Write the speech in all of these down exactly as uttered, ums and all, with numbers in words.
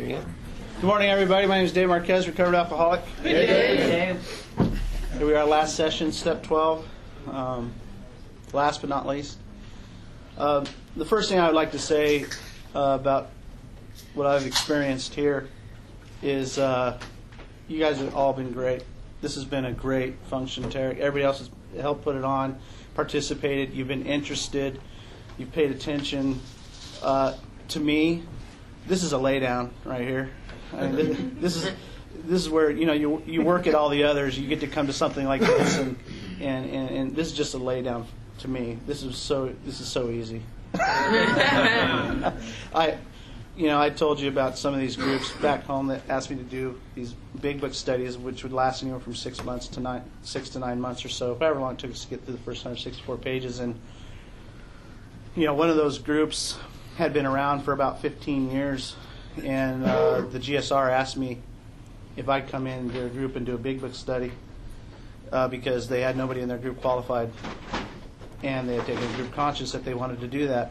you. Good morning, everybody. My name is Dave Marquez, recovered alcoholic. Hey, Dave. Here we are, last session, step twelve. Um, last but not least. Uh, the first thing I would like to say uh, about what I've experienced here is uh, you guys have all been great. This has been a great function, Terry. Everybody else has helped put it on, participated. You've been interested. You've paid attention. Uh, to me, this is a lay down right here. I mean, this, this is this is where you know you you work at all the others. You get to come to something like this, and and, and, and this is just a lay down to me. This is so this is so easy. I, you know, I told you about some of these groups back home that asked me to do these big book studies, which would last anywhere from six months to nine, six to nine months or so, however long it took us to get through the first one hundred sixty-four pages. And you know, one of those groups had been around for about fifteen years, and uh, the G S R asked me if I'd come in their group and do a big book study uh, because they had nobody in their group qualified, and they had taken a group conscious that they wanted to do that.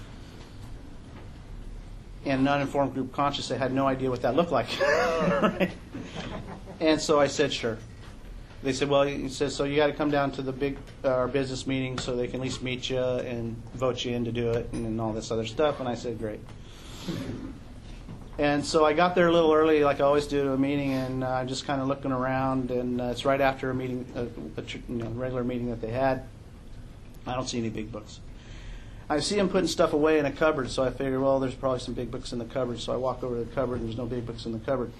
And non-informed group conscious, they had no idea what that looked like. Right? And so I said, sure. They said, well, he says, so you got to come down to the big uh, business meeting so they can at least meet you and vote you in to do it and, and all this other stuff. And I said, great. And so I got there a little early, like I always do, to a meeting, and I'm uh, just kind of looking around. And uh, it's right after a meeting, a, a you know, regular meeting that they had. I don't see any big books. I see them putting stuff away in a cupboard, so I figured, well, there's probably some big books in the cupboard. So I walk over to the cupboard, and there's no big books in the cupboard.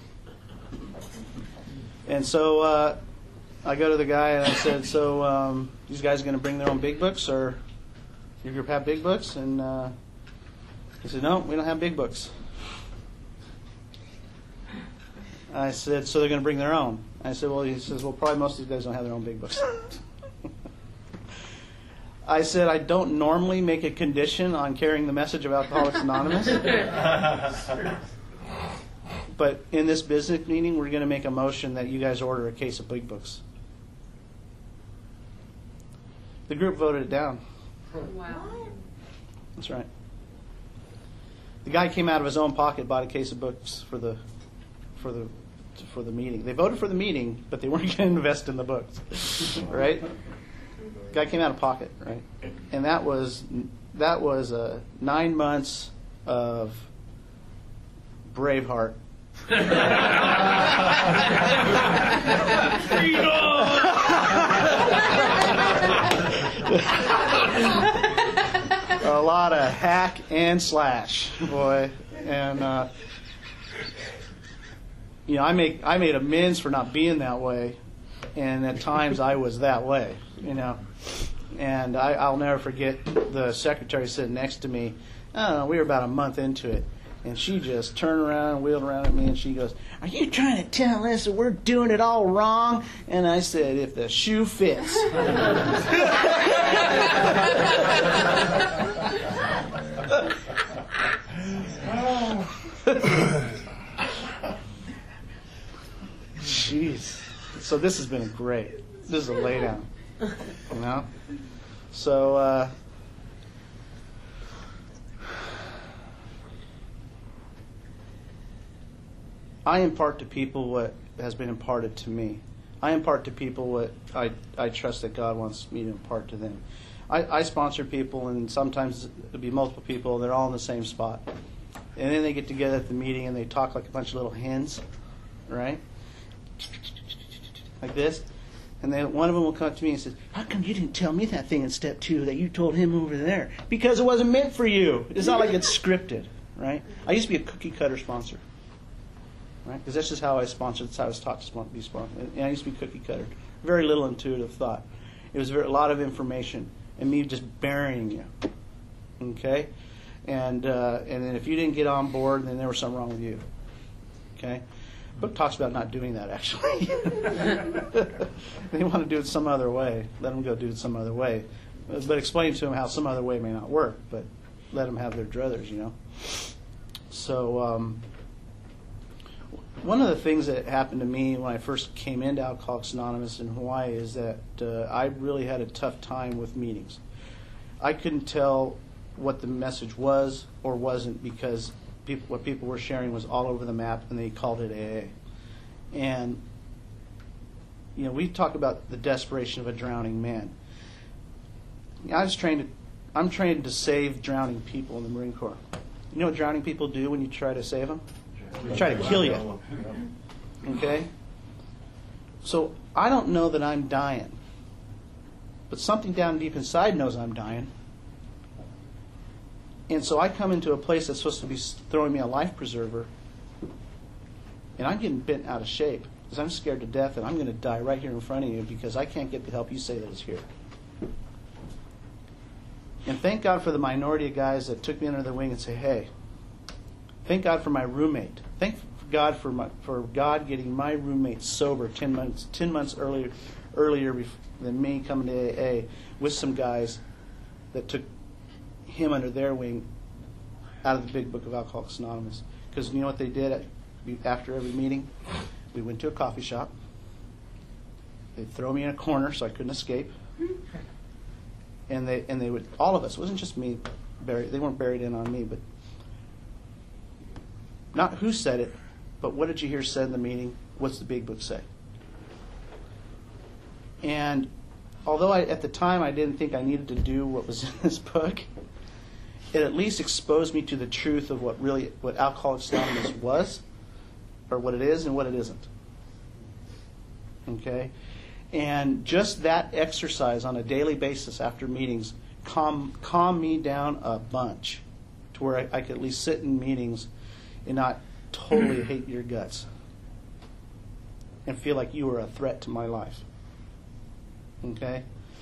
And so uh, I go to the guy, and I said, so um, these guys are going to bring their own big books, or your group have big books? And uh, he said, no, we don't have big books. I said, so they're going to bring their own. I said, well, he says, well, probably most of these guys don't have their own big books. I said, I don't normally make a condition on carrying the message of Alcoholics Anonymous. But in this business meeting, we're going to make a motion that you guys order a case of big books. The group voted it down. Wow. That's right. The guy came out of his own pocket, bought a case of books for the for the for the meeting. They voted for the meeting, but they weren't going to invest in the books, right? The guy came out of pocket, right? And that was that was uh, nine months of Braveheart. A lot of hack and slash, boy, and uh, you know, I make I made amends for not being that way, and at times I was that way, you know, and I, I'll never forget the secretary sitting next to me. I don't know, we were about a month into it. And she just turned around and wheeled around at me, and she goes, are you trying to tell us that we're doing it all wrong? And I said, if the shoe fits. Jeez. So this has been great. This is a lay down. You know? So, uh, I impart to people what has been imparted to me. I impart to people what I, I trust that God wants me to impart to them. I, I sponsor people, and sometimes it'll be multiple people, and they're all in the same spot. And then they get together at the meeting, and they talk like a bunch of little hens, right? Like this. And then one of them will come to me and say, how come you didn't tell me that thing in step two that you told him over there? Because it wasn't meant for you. It's not like it's scripted, right? I used to be a cookie cutter sponsor. Right? Because that's just how I sponsored. That's how I was taught to be sponsored. And I used to be cookie cutter. Very little intuitive thought. It was very, a lot of information and me just burying you. Okay? And uh, and then if you didn't get on board, then there was something wrong with you. Okay? Book talks about not doing that, actually. They want to do it some other way. Let them go do it some other way. But explain to them how some other way may not work. But let them have their druthers, you know. So... Um, One of the things that happened to me when I first came into Alcoholics Anonymous in Hawaii is that uh, I really had a tough time with meetings. I couldn't tell what the message was or wasn't because people, what people were sharing was all over the map, and they called it A A. And, you know, we talk about the desperation of a drowning man. I was trained to, I'm trained to save drowning people in the Marine Corps. You know what drowning people do when you try to save them? They try to kill you. Okay? So I don't know that I'm dying, but something down deep inside knows I'm dying. And so I come into a place that's supposed to be throwing me a life preserver, and I'm getting bent out of shape because I'm scared to death, and I'm going to die right here in front of you because I can't get the help you say that is here. And thank God for the minority of guys that took me under their wing and say, hey, thank God for my roommate. Thank God for my, for God getting my roommate sober ten months ten months earlier earlier bef- than me coming to A A with some guys that took him under their wing out of the big book of Alcoholics Anonymous. Because you know what they did at, after every meeting? We went to a coffee shop. They'd throw me in a corner so I couldn't escape. And they and they would, all of us, it wasn't just me, buried, they weren't buried in on me, but not who said it, but what did you hear said in the meeting? What's the big book say? And although I, at the time I didn't think I needed to do what was in this book, it at least exposed me to the truth of what really, what Alcoholics Anonymous was, or what it is and what it isn't. Okay? And just that exercise on a daily basis after meetings calm, calm me down a bunch to where I, I could at least sit in meetings and not totally hate your guts and feel like you were a threat to my life. Okay?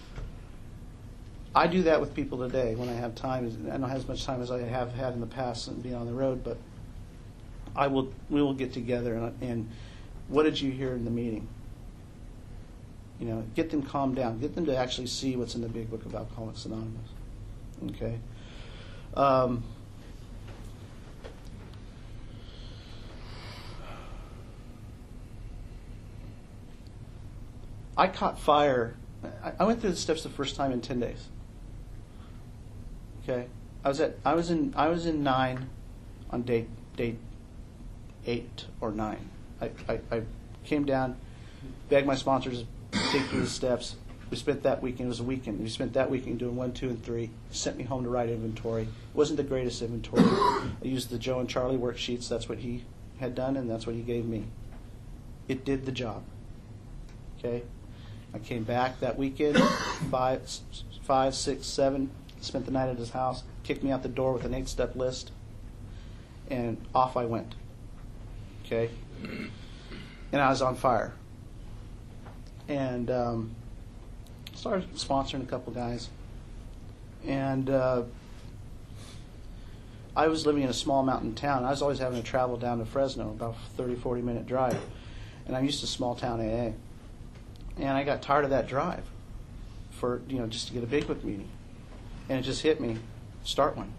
I do that with people today when I have time. I don't have as much time as I have had in the past and being on the road, but I will. We will get together and, and what did you hear in the meeting? You know, get them calmed down. Get them to actually see what's in the big book of Alcoholics Anonymous. Okay. Um, I caught fire. I, I went through the steps the first time in ten days. Okay. I was at. I was in. I was in nine, on day day eight or nine. I, I, I came down, begged my sponsors to take through the steps. We spent that weekend. It was a weekend. We spent that weekend doing one, two, and three. Sent me home to write inventory. It wasn't the greatest inventory. I used the Joe and Charlie worksheets. That's what he had done, and that's what he gave me. It did the job. Okay. I came back that weekend, five, five, six, seven. Spent the night at his house. Kicked me out the door with an eight-step list, and off I went. Okay. And I was on fire. And um, started sponsoring a couple guys. And uh, I was living in a small mountain town. I was always having to travel down to Fresno, about a thirty, forty minute drive. And I'm used to small town A A. And I got tired of that drive for, you know, just to get a big book meeting. And it just hit me, start one.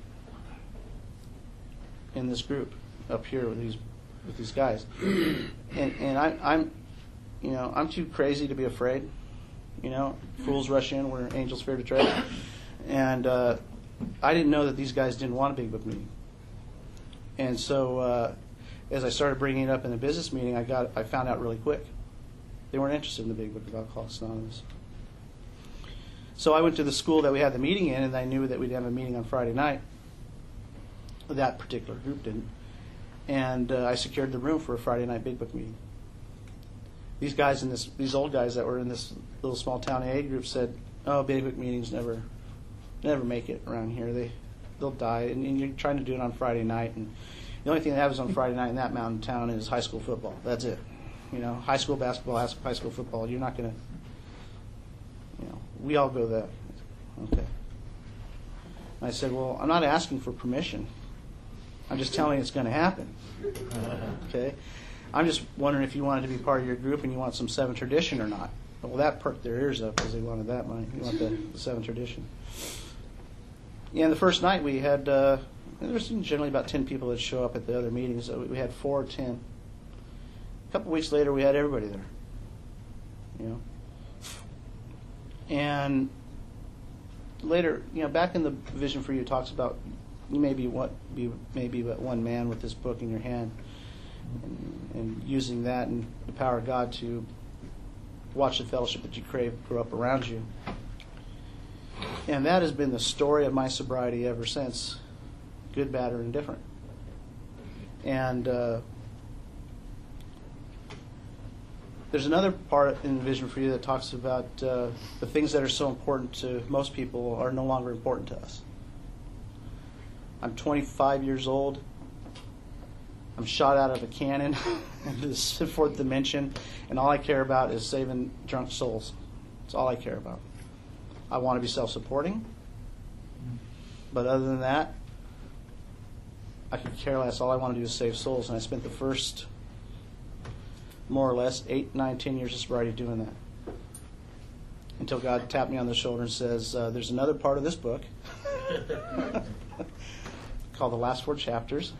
In this group up here with these with these guys. And and I, I'm you know, I'm too crazy to be afraid. You know, fools rush in where angels fear to tread. And uh, I didn't know that these guys didn't want a big book meeting. And so uh, as I started bringing it up in the business meeting, I got I found out really quick. They weren't interested in the big book of Alcoholics Anonymous. So I went to the school that we had the meeting in, and I knew that we'd have a meeting on Friday night. That particular group didn't. And uh, I secured the room for a Friday night big book meeting. These guys in this, these old guys that were in this little small town A A group said, "Oh, big book meetings never, never make it around here. They, they'll die. And, and you're trying to do it on Friday night, and the only thing that happens on Friday night in that mountain town is high school football. That's it. You know, high school basketball, high school football. You're not going to, you know, we all go there." Okay. And I said, "Well, I'm not asking for permission. I'm just telling you it's going to happen." Okay. I'm just wondering if you wanted to be part of your group and you want some seven tradition or not. Well, that perked their ears up because they wanted that money. You want the, the seven tradition. Yeah, and the first night we had, uh, there was generally about ten people that show up at the other meetings. So we had four or ten. A couple weeks later, we had everybody there. You know. And later, you know, back in the Vision for You, it talks about you may be what be maybe but one man with this book in your hand, and, and using that and the power of God to watch the fellowship that you crave grow up around you. And that has been the story of my sobriety ever since, good, bad, or indifferent. And uh, there's another part in Vision for You that talks about uh, the things that are so important to most people are no longer important to us. I'm twenty-five years old. I'm shot out of a cannon into the fourth dimension, and all I care about is saving drunk souls. That's all I care about. I want to be self-supporting, but other than that, I could care less. All I want to do is save souls, and I spent the first, more or less, eight, nine, ten years of sobriety doing that. Until God tapped me on the shoulder and says, uh, there's another part of this book called The Last Four Chapters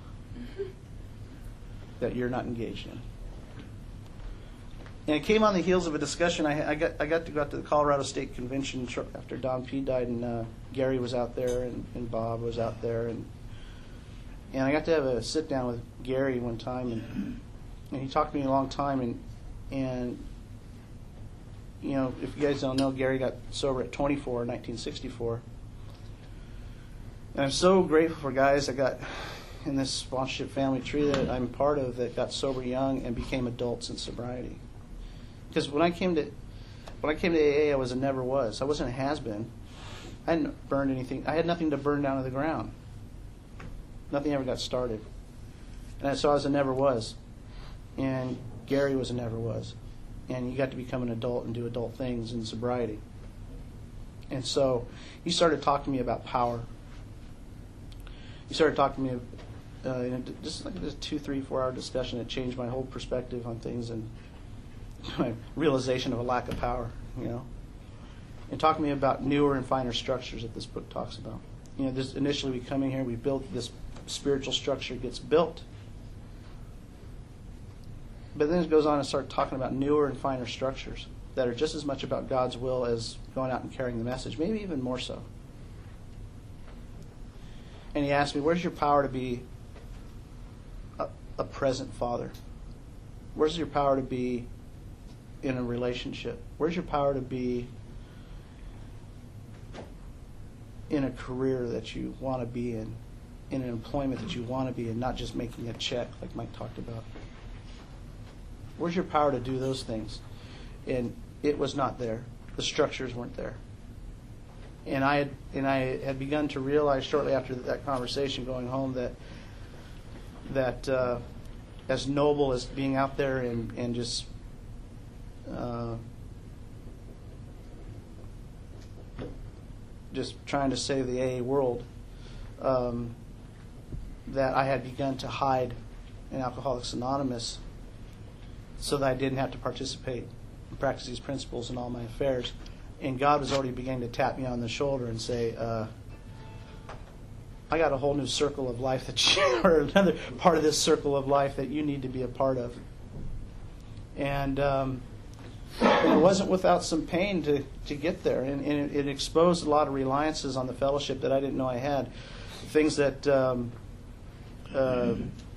that you're not engaged in. And it came on the heels of a discussion. I, I got I got to go out to the Colorado State Convention shortly after Don P. died, and uh, Gary was out there, and, and Bob was out there, and and I got to have a sit down with Gary one time, and and he talked to me a long time, and and you know, if you guys don't know, Gary got sober at twenty-four in nineteen sixty-four, and I'm so grateful for guys that got in this sponsorship family tree that I'm part of that got sober young and became adults in sobriety. Because when I came to when I came to A A, I was a never was. I wasn't a has been. I hadn't burned anything. I had nothing to burn down to the ground. Nothing ever got started. And so I was a never was. And Gary was a never was. And you got to become an adult and do adult things in sobriety. And so he started talking to me about power. He started talking to me, uh, you know, just like this two, three, four hour discussion that changed my whole perspective on things and my realization of a lack of power, you know. And talking to me about newer and finer structures that this book talks about. You know, this initially we come in here, we build this spiritual structure gets built. But then it goes on and start talking about newer and finer structures that are just as much about God's will as going out and carrying the message, maybe even more so. And he asked me, where's your power to be a, a present father? Where's your power to be in a relationship? Where's your power to be in a career that you want to be in, in an employment that you want to be in, not just making a check like Mike talked about? Where's your power to do those things? And it was not there. The structures weren't there. And I had, and I had begun to realize shortly after that conversation going home that that uh, as noble as being out there and, and just uh, just trying to save the A A world, um, that I had begun to hide in Alcoholics Anonymous so that I didn't have to participate and practice these principles in all my affairs. And God was already beginning to tap me on the shoulder and say, uh, I got a whole new circle of life that you, or another part of this circle of life that you need to be a part of. And, um, and it wasn't without some pain to, to get there. And, and it, it exposed a lot of reliances on the fellowship that I didn't know I had. Things that um, uh,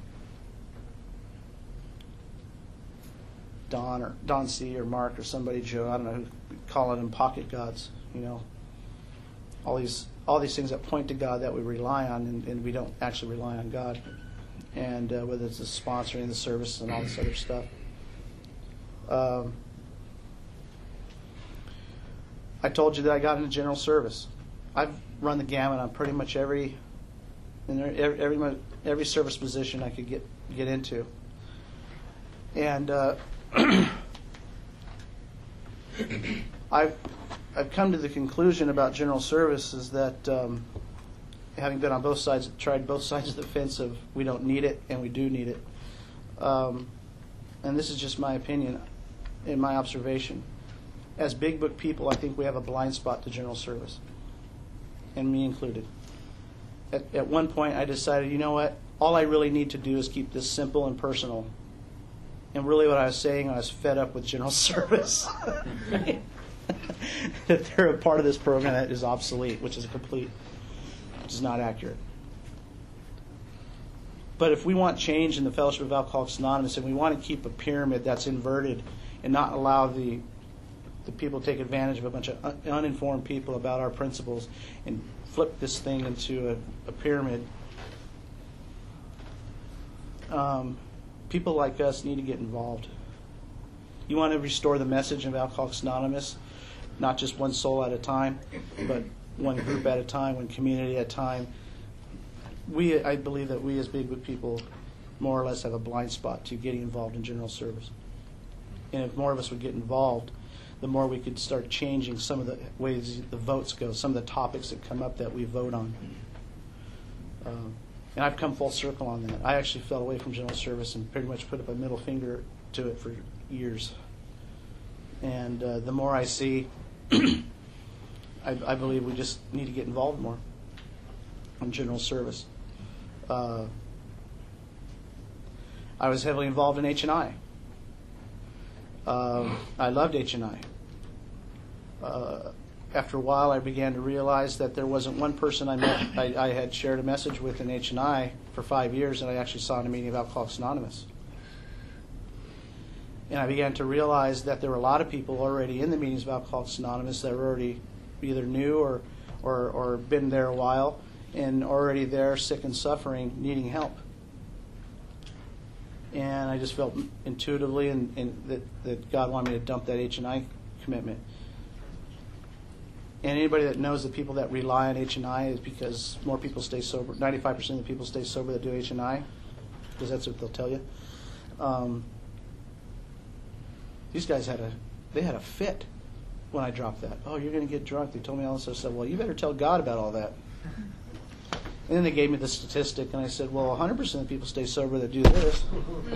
Don or Don C. or Mark or somebody, Joe, I don't know, who calling them pocket gods, you know. All these all these things that point to God that we rely on, and, and we don't actually rely on God. And uh, whether it's the sponsoring, the service, and all this other stuff. Um, I told you that I got into general service. I've run the gamut on pretty much every in every every, every service position I could get get into. And uh, I've I've come to the conclusion about general service is that um, having been on both sides, tried both sides of the fence of we don't need it and we do need it. Um, and this is just my opinion and my observation. As big book people, I think we have a blind spot to general service, and me included. At, at one point, I decided, you know what? All I really need to do is keep this simple and personal. And really what I was saying, I was fed up with general service. That they're a part of this program that is obsolete, which is a complete, which is not accurate. But if we want change in the Fellowship of Alcoholics Anonymous, and we want to keep a pyramid that's inverted and not allow the the people to take advantage of a bunch of un- uninformed people about our principles and flip this thing into a, a pyramid, um, people like us need to get involved. You want to restore the message of Alcoholics Anonymous, not just one soul at a time, but one group at a time, one community at a time. We, I believe that we as Big Book people more or less have a blind spot to getting involved in general service. And if more of us would get involved, the more we could start changing some of the ways the votes go, some of the topics that come up that we vote on. Um, and I've come full circle on that. I actually fell away from general service and pretty much put up a middle finger to it for years. And uh, the more I see, I, I believe we just need to get involved more in general service. Uh, I was heavily involved in H and I. Uh, I loved H and I. Uh, after a while, I began to realize that there wasn't one person I met I, I had shared a message with in H and I for five years that I actually saw in a meeting of Alcoholics Anonymous. And I began to realize that there were a lot of people already in the meetings of Alcoholics Anonymous that were already either new or, or, or been there a while and already there, sick and suffering, needing help. And I just felt intuitively and, and that, that God wanted me to dump that H and I commitment. And anybody that knows the people that rely on H and I is because more people stay sober. ninety-five percent of the people stay sober that do H and I, because that's what they'll tell you. Um, these guys had a, they had a fit when I dropped that. Oh, you're going to get drunk. They told me all this. I said, well, you better tell God about all that. And then they gave me the statistic, and I said, well, one hundred percent of people stay sober that do this.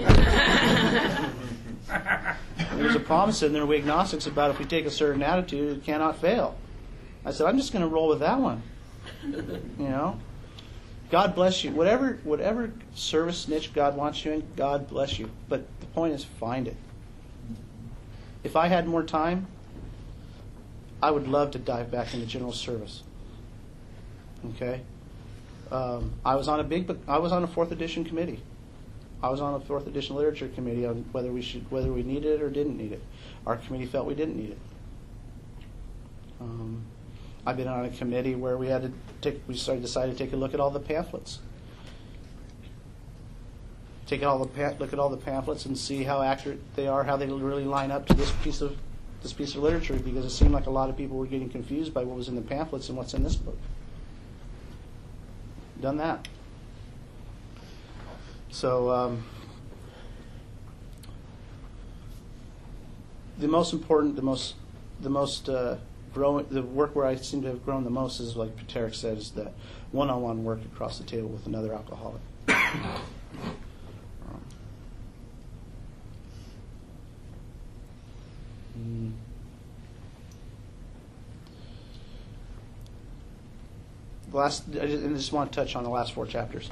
There's a promise in there, we agnostics, about if we take a certain attitude, it cannot fail. I said, I'm just going to roll with that one. You know? God bless you. Whatever whatever service niche God wants you in, God bless you. But the point is, find it. If I had more time, I would love to dive back into general service. Okay? Um, I was on a big, I was on a fourth edition committee. I was on a fourth edition literature committee on whether we should, whether we needed it or didn't need it. Our committee felt we didn't need it. Um, I've been on a committee where we had to take, we started decided to take a look at all the pamphlets. Take all the look at all the pamphlets and see how accurate they are, how they really line up to this piece of this piece of literature, because it seemed like a lot of people were getting confused by what was in the pamphlets and what's in this book. Done that. So um, the most important, the most, the most uh, growing, the work where I seem to have grown the most is, like Paterick said, is that one-on-one work across the table with another alcoholic. um, mm. The last, I just, I just want to touch on the last four chapters.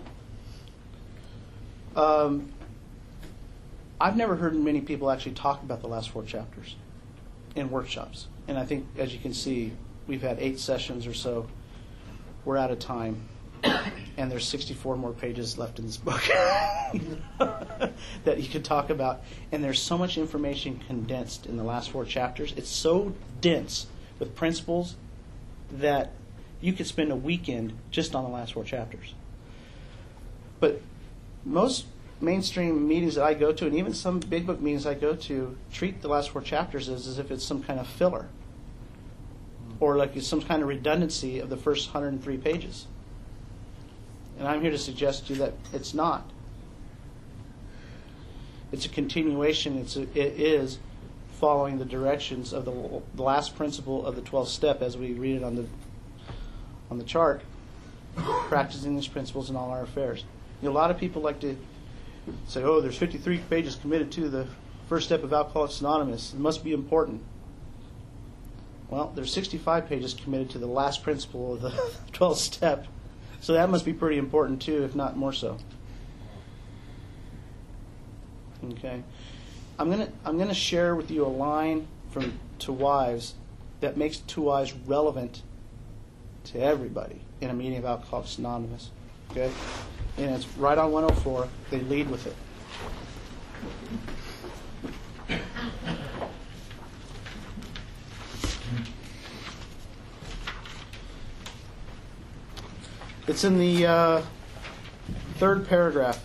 Um, I've never heard many people actually talk about the last four chapters in workshops. And I think, as you can see, we've had eight sessions or so. We're out of time. And there's sixty-four more pages left in this book that you could talk about. And there's so much information condensed in the last four chapters. It's so dense with principles that you could spend a weekend just on the last four chapters. But most mainstream meetings that I go to, and even some big book meetings I go to, treat the last four chapters as, as if it's some kind of filler, or like it's some kind of redundancy of the first one hundred three pages. And I'm here to suggest to you that it's not. It's a continuation. It's a, it is following the directions of the, the last principle of the twelfth step, as we read it on the on the chart, practicing these principles in all our affairs. You know, a lot of people like to say, oh, there's fifty-three pages committed to the first step of Alcoholics Anonymous. It must be important. Well, there's sixty-five pages committed to the last principle of the twelfth step. So that must be pretty important too, if not more so. Okay. I'm gonna I'm gonna share with you a line from To Wives that makes To Wives relevant to everybody in a meeting of Alcoholics Anonymous. Okay? and it's right on one oh four. They lead with it. It's in the uh, third paragraph.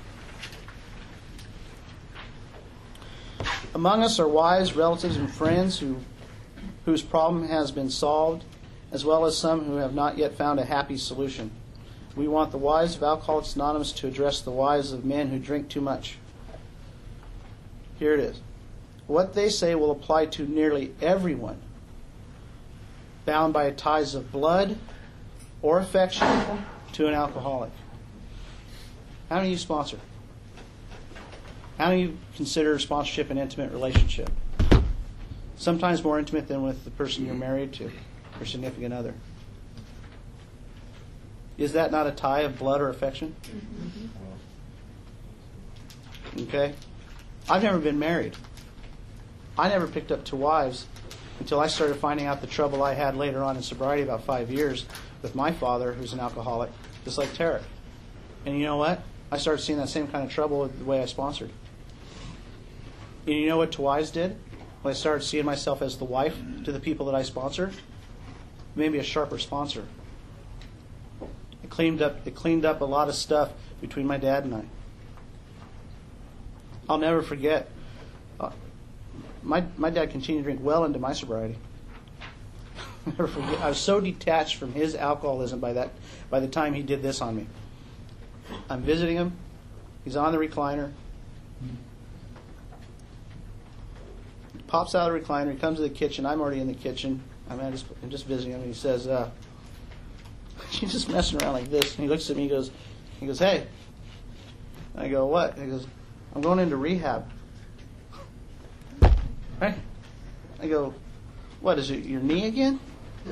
Among us are wives, relatives, and friends who, whose problem has been solved, as well as some who have not yet found a happy solution. We want the wives of Alcoholics Anonymous to address the wives of men who drink too much. Here it is. What they say will apply to nearly everyone bound by ties of blood or affection to an alcoholic. How many of you sponsor? How many of you consider sponsorship an intimate relationship? Sometimes more intimate than with the person you're married to, your significant other. Is that not a tie of blood or affection? Okay? I've never been married. I never picked up two wives until I started finding out the trouble I had later on in sobriety, about five years, with my father, who's an alcoholic, just like Tarek. And you know what? I started seeing that same kind of trouble with the way I sponsored. And you know what two wives did? When I started seeing myself as the wife to the people that I sponsored, it made me a sharper sponsor. It cleaned up, it cleaned up a lot of stuff between my dad and I. I'll never forget. Uh, my my dad continued to drink well into my sobriety. I'll never forget. I was so detached from his alcoholism by that by the time he did this on me. I'm visiting him. He's on the recliner. He pops out of the recliner. He comes to the kitchen. I'm already in the kitchen. I'm, just, I'm just visiting him. And he says, uh, "You're just messing around like this." And he looks at me. He goes, "He goes, hey." I go, "What?" He goes, "I'm going into rehab." Right? I go, "What, is it your knee again?"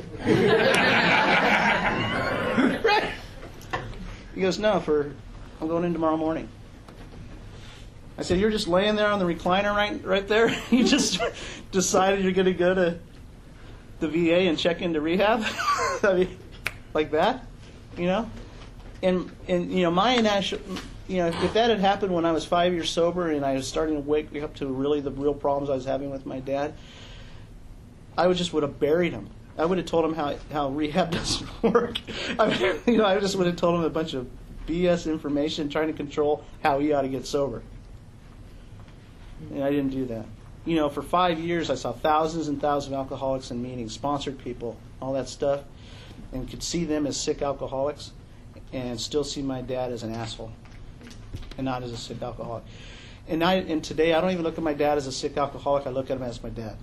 Right? He goes, "No, for I'm going in tomorrow morning." I said, "You're just laying there on the recliner right right there? You just decided you're going to go to the V A and check into rehab?" I mean, like that, you know? And, and you know, my initial... You know, if that had happened when I was five years sober and I was starting to wake up to really the real problems I was having with my dad, I would just would have buried him. I would have told him how how rehab doesn't work. I mean, you know, I just would have told him a bunch of B S information trying to control how he ought to get sober. And I didn't do that. You know, for five years I saw thousands and thousands of alcoholics in meetings, sponsored people, all that stuff, and could see them as sick alcoholics and still see my dad as an asshole. And not as a sick alcoholic. And I, and today, I don't even look at my dad as a sick alcoholic. I look at him as my dad.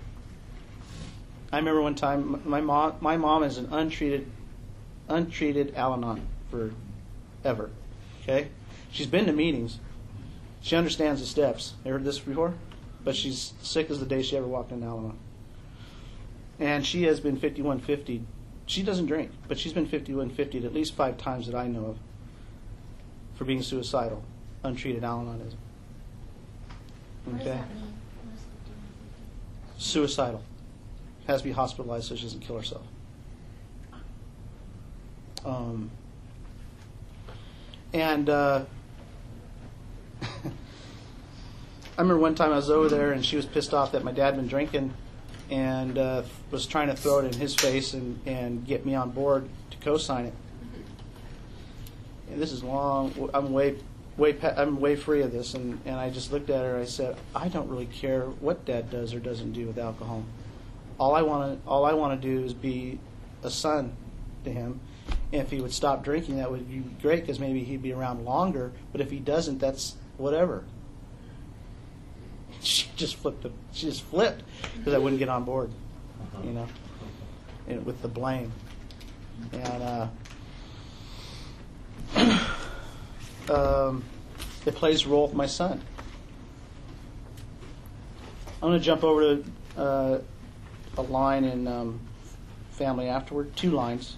I remember one time, my mom, my mom is an untreated, untreated Al-Anon forever. Okay, she's been to meetings. She understands the steps. You heard this before? But she's sick as the day she ever walked into Al-Anon. And she has been fifty-one fifty. She doesn't drink, but she's been fifty-one fifty at least five times that I know of, for being suicidal, untreated Al-Anonism. What Okay? does that mean? Suicidal. Has to be hospitalized so she doesn't kill herself. Um, and uh, I remember one time I was over there and she was pissed off that my dad had been drinking and uh, was trying to throw it in his face and, and get me on board to co-sign it. And this is long. I'm way, way, I'm way free of this. And, and I just looked at her. I said, "I don't really care what Dad does or doesn't do with alcohol. All I want to, all I want to do is be a son to him. And if he would stop drinking, that would be great because maybe he'd be around longer. But if he doesn't, that's whatever." She just flipped. She just flipped because I wouldn't get on board, you know, and with the blame. And uh, um, it plays a role with my son. I'm going to jump over to uh, a line in um, Family Afterward, two lines.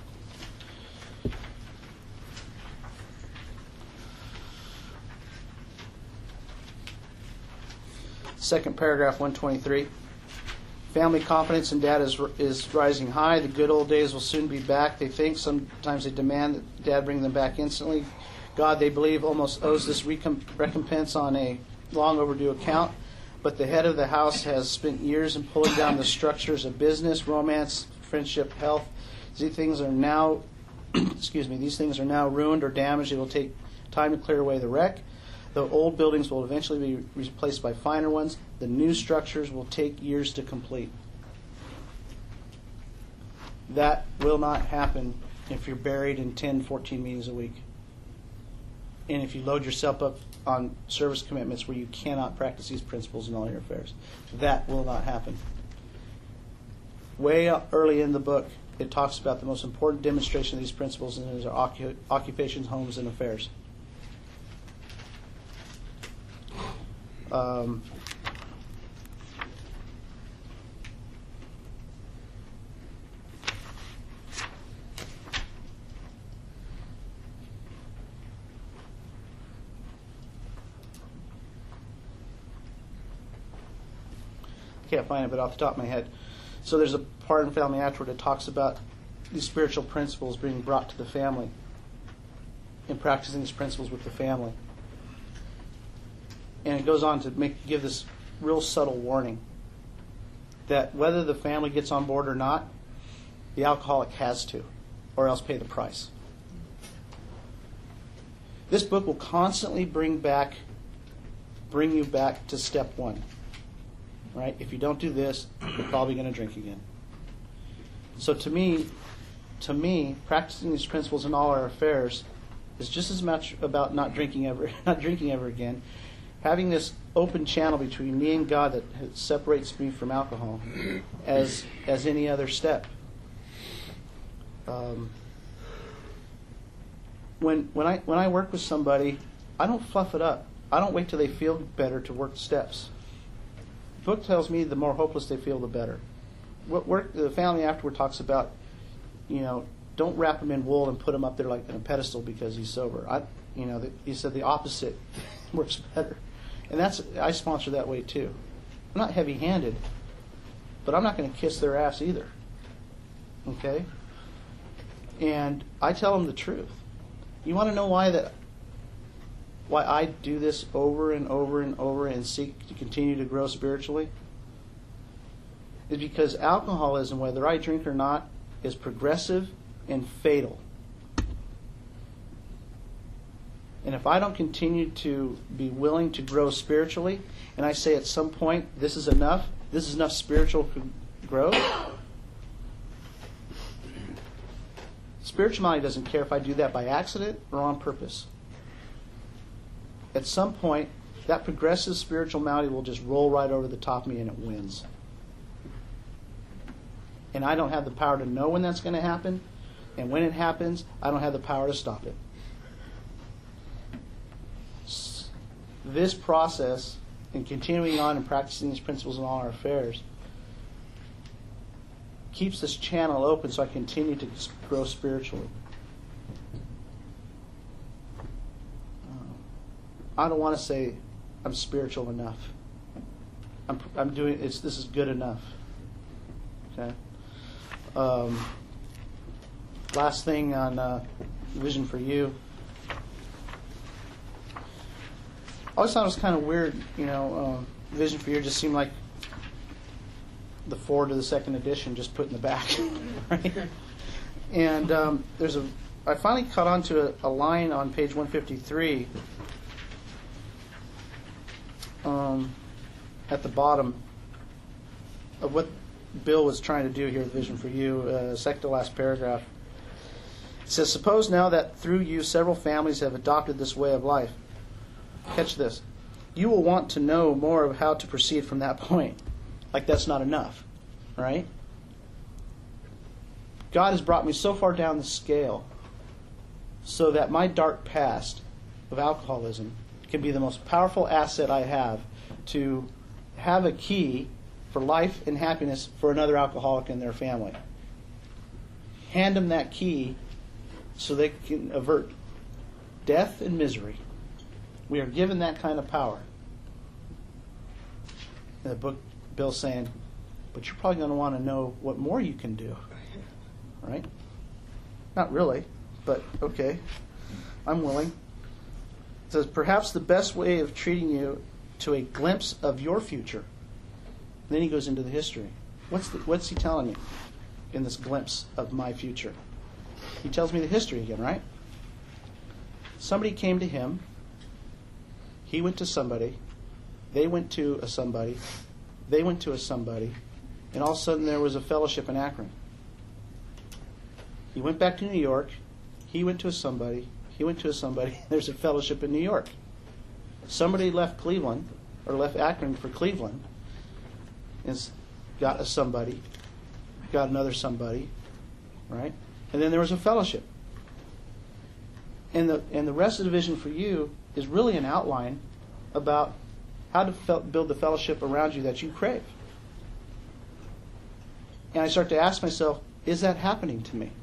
Second paragraph, one twenty-three. Family confidence in Dad is is rising high. The good old days will soon be back. They think, sometimes they demand that Dad bring them back instantly. God, they believe, almost owes this recom- recompense on a long overdue account, but the head of the house has spent years in pulling down the structures of business, romance, friendship, health. These things are now, excuse me, these things are now ruined or damaged. It will take time to clear away the wreck. The old buildings will eventually be replaced by finer ones. The new structures will take years to complete. That will not happen if you're buried in ten, fourteen meetings a week. And if you load yourself up on service commitments where you cannot practice these principles in all your affairs. That will not happen. Way early in the book, it talks about the most important demonstration of these principles, and those are occup- occupations, homes, and affairs. Um, can't find it, but off the top of my head. So there's a part in Family Afterward that talks about these spiritual principles being brought to the family and practicing these principles with the family. And it goes on to make give this real subtle warning that whether the family gets on board or not, the alcoholic has to, or else pay the price. This book will constantly bring back, bring you back to step one. Right? If you don't do this, you're probably going to drink again. So to me, to me, practicing these principles in all our affairs is just as much about not drinking ever, not drinking ever again, having this open channel between me and God that separates me from alcohol, as as any other step. Um, when when I when I work with somebody, I don't fluff it up. I don't wait till they feel better to work the steps. The book tells me the more hopeless they feel, the better. What work the Family Afterward talks about, you know, don't wrap him in wool and put him up there like on a pedestal because he's sober. I, you know, the, he said the opposite works better, and that's I sponsor that way too. I'm not heavy-handed, but I'm not going to kiss their ass either. Okay, and I tell them the truth. You want to know why that? Why I do this over and over and over and seek to continue to grow spiritually? Is because alcoholism, whether I drink or not, is progressive and fatal. And if I don't continue to be willing to grow spiritually, and I say at some point, this is enough, this is enough spiritual growth, spirituality doesn't care if I do that by accident or on purpose. At some point, that progressive spiritual malady will just roll right over the top of me and it wins. And I don't have the power to know when that's going to happen. And when it happens, I don't have the power to stop it. This process, and continuing on and practicing these principles in all our affairs, keeps this channel open so I continue to grow spiritually. I don't want to say I'm spiritual enough. I'm I'm doing it's this is good enough. Okay. Um, last thing on uh, Vision for You. I always thought it was kind of weird, you know. Uh, Vision for You just seemed like the forward to the second edition, just put in the back, right? And um, there's a. I finally caught on to a, a line on page one fifty-three. Um, at the bottom of what Bill was trying to do here with Vision for You, uh, second to last paragraph. It says, suppose now that through you several families have adopted this way of life. Catch this. You will want to know more of how to proceed from that point. Like that's not enough, right? God has brought me so far down the scale so that my dark past of alcoholism can be the most powerful asset I have to have a key for life and happiness for another alcoholic in their family. Hand them that key so they can avert death and misery. We are given that kind of power. In the book, Bill's saying, but you're probably going to want to know what more you can do. Right? Not really, but okay. I'm willing. It says, perhaps the best way of treating you to a glimpse of your future. And then he goes into the history. What's the, what's he telling you in this glimpse of my future? He tells me the history again, right? Somebody came to him. He went to somebody. They went to a somebody. They went to a somebody. And all of a sudden there was a fellowship in Akron. He went back to New York. He went to a somebody. He went to a somebody. There's a fellowship in New York. Somebody left Cleveland, or left Akron for Cleveland, and got a somebody, got another somebody, right? And then there was a fellowship. And the and the rest of the vision for you is really an outline about how to fel- build the fellowship around you that you crave. And I start to ask myself, is that happening to me?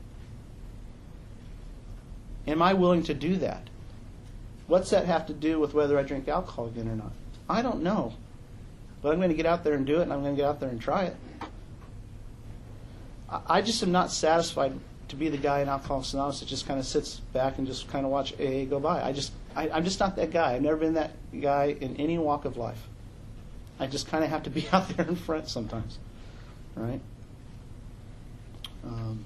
Am I willing to do that? What's that have to do with whether I drink alcohol again or not? I don't know. But I'm going to get out there and do it, and I'm going to get out there and try it. I just am not satisfied to be the guy in Alcoholics Anonymous that just kind of sits back and just kind of watch A A go by. I just, I, I'm just not that guy. I've never been that guy in any walk of life. I just kind of have to be out there in front sometimes, right? Um,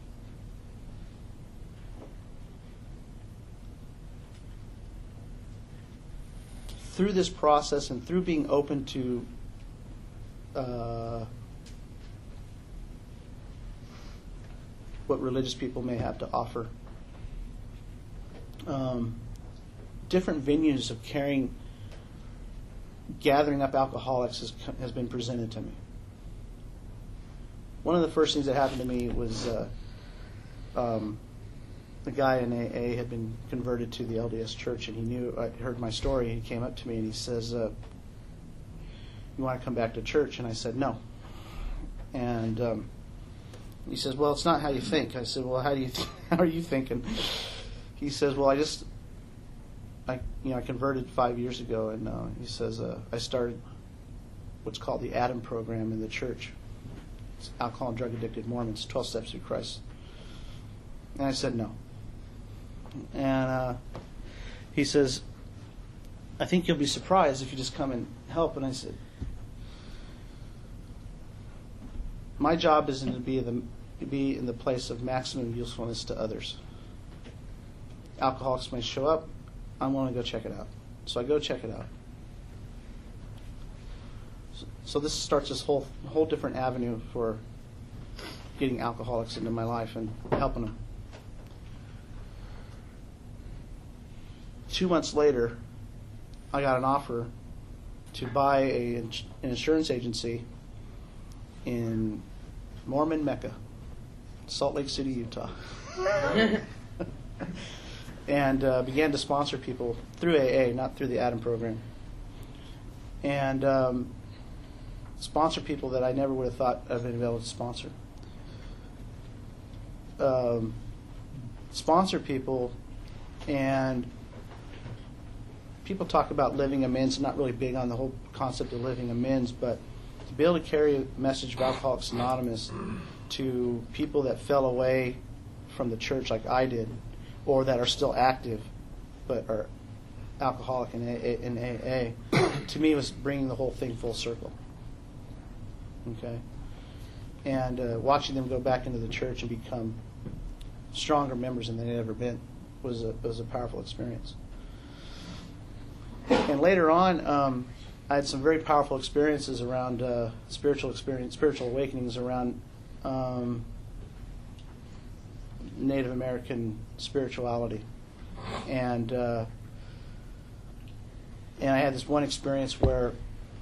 through this process and through being open to uh, what religious people may have to offer, um, different venues of carrying, gathering up alcoholics has, has been presented to me. One of the first things that happened to me was uh, um, a guy in A A had been converted to the L D S church, and he knew, I heard my story. He came up to me and he says, uh, "You want to come back to church?" And I said, "No." And um, he says, "Well, it's not how you think." I said, "Well, how do you th- how are you thinking?" He says, "Well, I just, I you know, I converted five years ago," and uh, he says, uh, "I started what's called the Adam program in the church. It's alcohol and drug addicted Mormons, twelve Steps to Christ." And I said, "No." And uh, he says, "I think you'll be surprised if you just come and help." And I said, "My job isn't to be the to be in the place of maximum usefulness to others. Alcoholics may show up. I'm willing to go check it out." So I go check it out. So this starts this whole whole different avenue for getting alcoholics into my life and helping them. Two months later, I got an offer to buy a, an insurance agency in Mormon Mecca, Salt Lake City, Utah. And uh, began to sponsor people through A A, not through the Adam program. And um, sponsor people that I never would have thought I'd been able to sponsor. Um, sponsor people, and people talk about living amends. I'm not really big on the whole concept of living amends, but to be able to carry a message of Alcoholics Anonymous to people that fell away from the church like I did, or that are still active but are alcoholic in A A, in A A, to me was bringing the whole thing full circle. Okay, and uh, watching them go back into the church and become stronger members than they'd ever been was a was a powerful experience. And later on, um, I had some very powerful experiences around uh, spiritual experience, spiritual awakenings around um, Native American spirituality, and uh, and I had this one experience where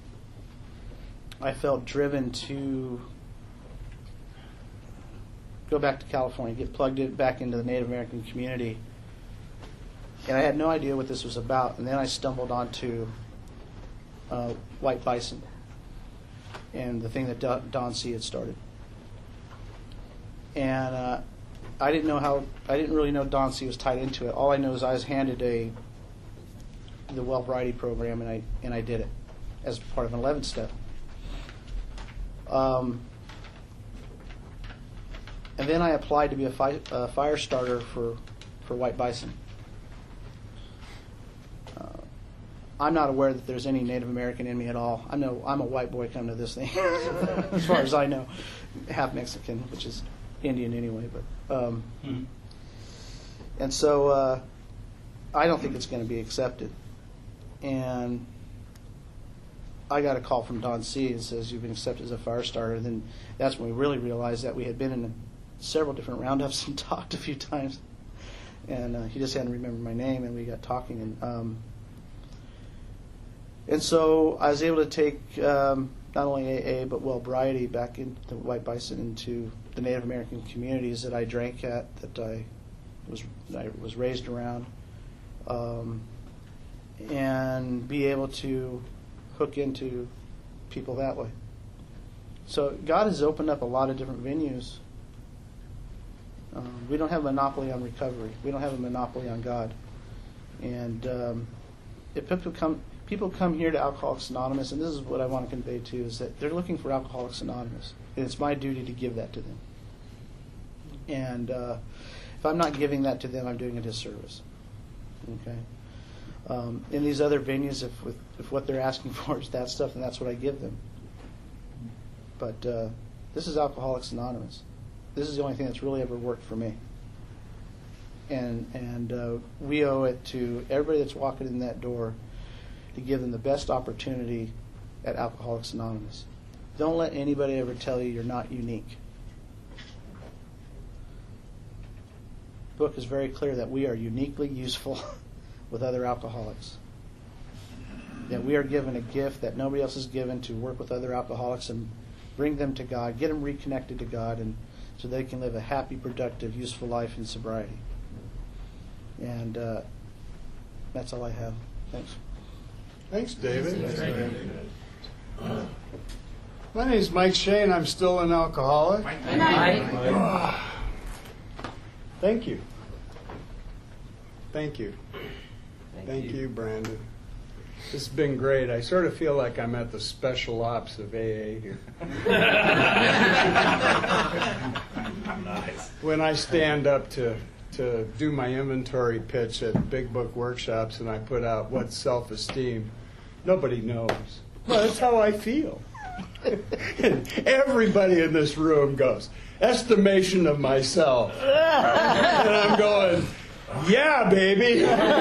I felt driven to go back to California, get plugged in, back into the Native American community. And I had no idea what this was about. And then I stumbled onto uh, White Bison and the thing that Don C. had started. And uh, I didn't know how, I didn't really know Don C. was tied into it. All I know is I was handed a the Well Variety program, and I and I did it as part of an eleventh step. Um, and then I applied to be a fi- uh, fire starter for, for White Bison. I'm not aware that there's any Native American in me at all. I know I'm a white boy coming to this thing, as far as I know, half Mexican, which is Indian anyway. But um, Mm-hmm. and so uh, I don't think it's going to be accepted. And I got a call from Don C. and says you've been accepted as a fire starter. And then that's when we really realized that we had been in several different roundups and talked a few times. And uh, he just hadn't remembered my name, and we got talking. And um, and so I was able to take um, not only A A but Wellbriety back into the White Bison, into the Native American communities that I drank at, that I was that I was raised around, um, and be able to hook into people that way. So God has opened up a lot of different venues. Um, we don't have a monopoly on recovery. We don't have a monopoly on God. And um, if people come, people come here to Alcoholics Anonymous, and this is what I want to convey too, is that they're looking for Alcoholics Anonymous, and it's my duty to give that to them. And uh, if I'm not giving that to them, I'm doing a disservice. Okay. Um, in these other venues, if with, if what they're asking for is that stuff, then that's what I give them. But uh, this is Alcoholics Anonymous. This is the only thing that's really ever worked for me. And and uh, we owe it to everybody that's walking in that door to give them the best opportunity at Alcoholics Anonymous. Don't let anybody ever tell you you're not unique. The book is very clear that we are uniquely useful with other alcoholics. That we are given a gift that nobody else is given, to work with other alcoholics and bring them to God, get them reconnected to God, and so they can live a happy, productive, useful life in sobriety. And uh, that's all I have. Thanks. Thanks, David. Thanks, David. Uh, my name is Mike Shea, and I'm still an alcoholic. Good night. Uh, thank you. Thank you. Thank, Thank you. you, Brandon. This has been great. I sort of feel like I'm at the special ops of A A here. Nice. When I stand up to to do my inventory pitch at Big Book Workshops and I put out what's self-esteem, nobody knows. Well, that's how I feel. And everybody in this room goes, estimation of myself. And I'm going, yeah, baby.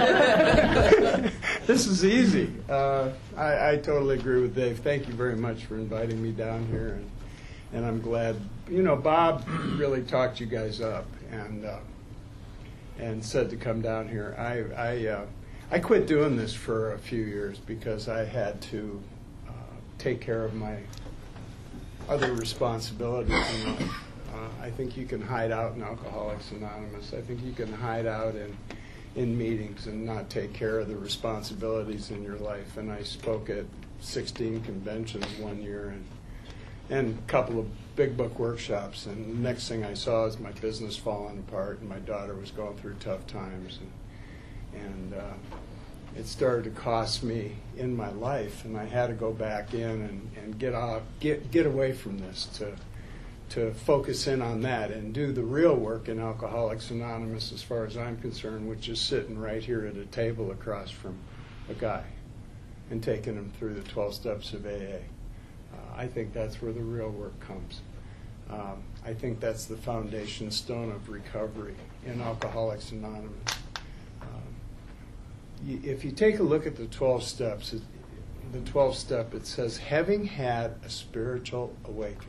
This is easy. Uh, I, I totally agree with Dave. Thank you very much for inviting me down here. And, and I'm glad, you know, Bob really talked you guys up and uh, and said to come down here. I I, uh, I quit doing this for a few years because I had to uh, take care of my other responsibilities in life. Uh, I think you can hide out in Alcoholics Anonymous. I think you can hide out in in meetings and not take care of the responsibilities in your life. And I spoke at sixteen conventions one year and and a couple of Big Book workshops. And the next thing I saw was my business falling apart, and my daughter was going through tough times, and and uh, it started to cost me in my life. And I had to go back in and, and get off, get get away from this to. to focus in on that and do the real work in Alcoholics Anonymous as far as I'm concerned, which is sitting right here at a table across from a guy and taking him through the twelve steps of A A. Uh, I think that's where the real work comes. Um, I think that's the foundation stone of recovery in Alcoholics Anonymous. Um, y- if you take a look at the twelve steps, it, the twelfth step, it says, having had a spiritual awakening.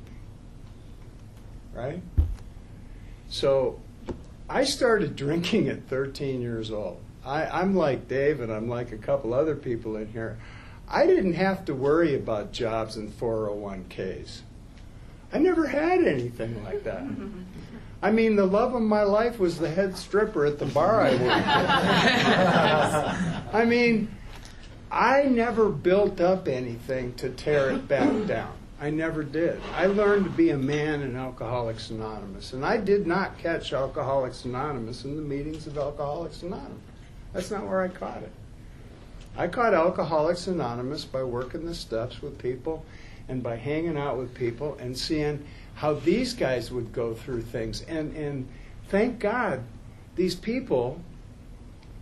Right? So I started drinking at thirteen years old. I, I'm like Dave, and I'm like a couple other people in here. I didn't have to worry about jobs and four oh one k's. I never had anything like that. I mean, the love of my life was the head stripper at the bar I worked at. I mean, I never built up anything to tear it back down. I never did. I learned to be a man in Alcoholics Anonymous, and I did not catch Alcoholics Anonymous in the meetings of Alcoholics Anonymous. That's not where I caught it. I caught Alcoholics Anonymous by working the steps with people and by hanging out with people and seeing how these guys would go through things. And, and thank God, these people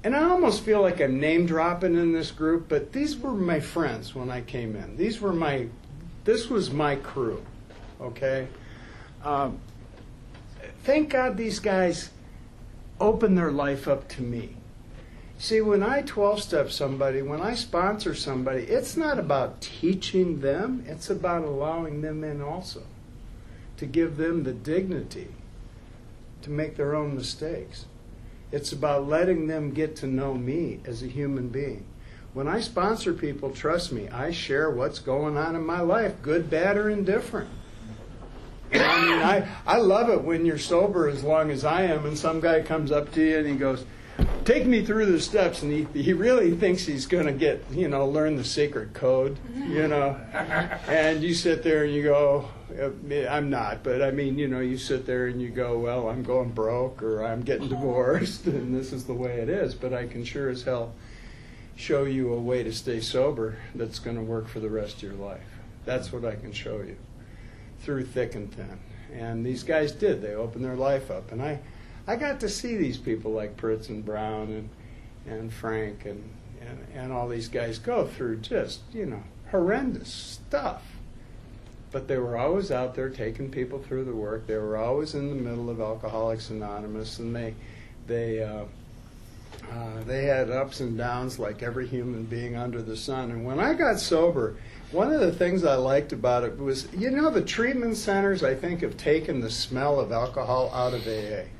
and I almost feel like I'm name dropping in this group, but these were my friends when I came in. These were my, this was my crew, okay? Um, thank God these guys opened their life up to me. See, when I twelve-step somebody, when I sponsor somebody, it's not about teaching them, it's about allowing them in also, to give them the dignity to make their own mistakes. It's about letting them get to know me as a human being. When I sponsor people, trust me, I share what's going on in my life, good, bad, or indifferent. And I mean, I, I love it when you're sober as long as I am, and some guy comes up to you and he goes, take me through the steps, and he, he really thinks he's going to get, you know, learn the secret code, you know. And you sit there and you go, I'm not, but I mean, you know, you sit there and you go, well, I'm going broke or I'm getting divorced and this is the way it is. But I can sure as hell show you a way to stay sober that's going to work for the rest of your life. That's what I can show you through thick and thin. And these guys did. They opened their life up. And I, I got to see these people like Pritz and Brown and, and Frank and, and, and all these guys go through just, you know, horrendous stuff. But they were always out there taking people through the work. They were always in the middle of Alcoholics Anonymous, and they they uh, uh, they had ups and downs like every human being under the sun. And when I got sober, one of the things I liked about it was, you know, the treatment centers, I think, have taken the smell of alcohol out of A A.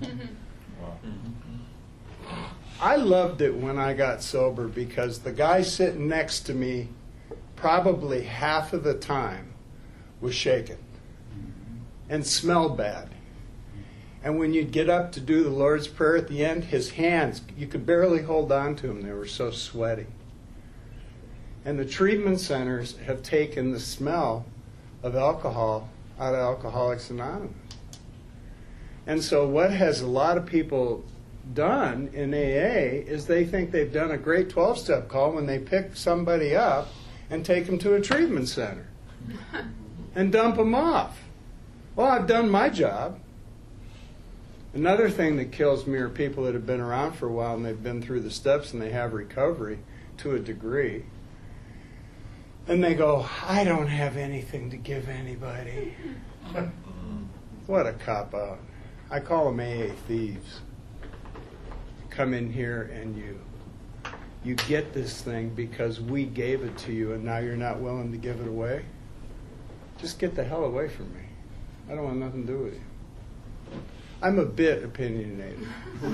I loved it when I got sober because the guy sitting next to me probably half of the time was shaken and smelled bad. And when you'd get up to do the Lord's Prayer at the end, his hands, you could barely hold on to them. They were so sweaty. And the treatment centers have taken the smell of alcohol out of Alcoholics Anonymous. And so what has a lot of people done in A A is they think they've done a great twelve-step call when they pick somebody up and take them to a treatment center and dump them off. Well, I've done my job. Another thing that kills me are people that have been around for a while and they've been through the steps and they have recovery to a degree. And they go, I don't have anything to give anybody. What a cop-out. I call them A A thieves. Come in here and you you get this thing because we gave it to you and now you're not willing to give it away. Just get the hell away from me. I don't want nothing to do with you. I'm a bit opinionated.